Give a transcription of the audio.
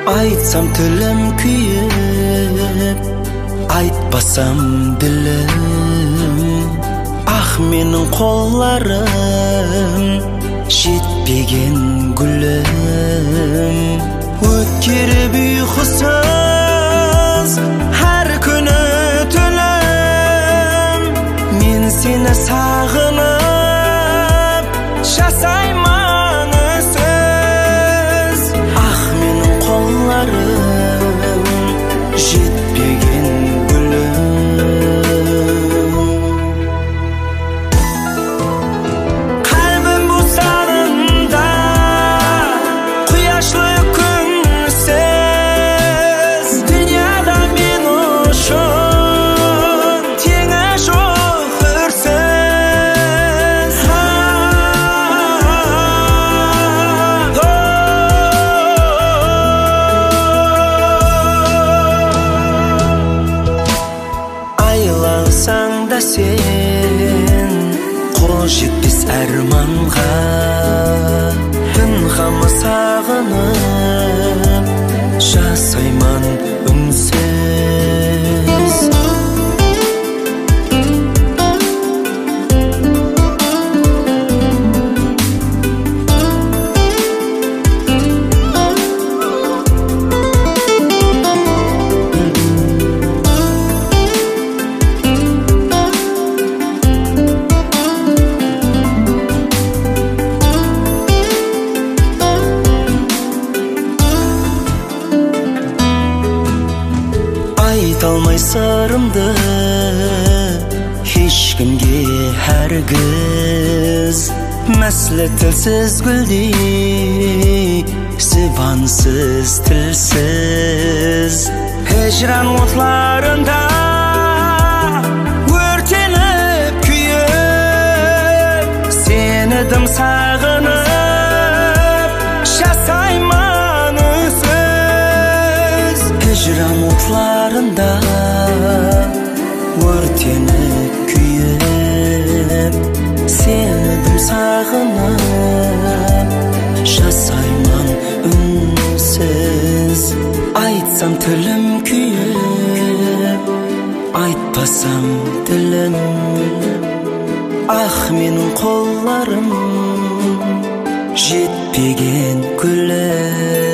Айтсам тілім күйіп, айтпасам ділім. Ах, менің қолларым жетпеген гүлім. Өткеріп ұйқысыз әр күні түнім. Мен сені сағынып жасайман өзсіз. Ах, менің қолларым жетпеген гүлім. Қалбым бұстарында құяшлы күнсіз. Дүнияда мен үшін теңі жоқ өрсіз. Айлансаң да сен қол жетпес арманға. Түн қамы сағынып жасайман үнсіз. Айталмай сырымды ешкімге әргіз. Мәсілі тілсіз гүлдей, зыбансыз тілсіз. Хижран отларында өртеніп күйіп, сені дым сағынып жасайман өзсіз. Хижран отларында өртеніп күйіп, сені дым сағынып жасайман үнсіз. Айтсам тілім күйіп, айтпасам тілім. Ах, менің қолларым жетпеген гүлім.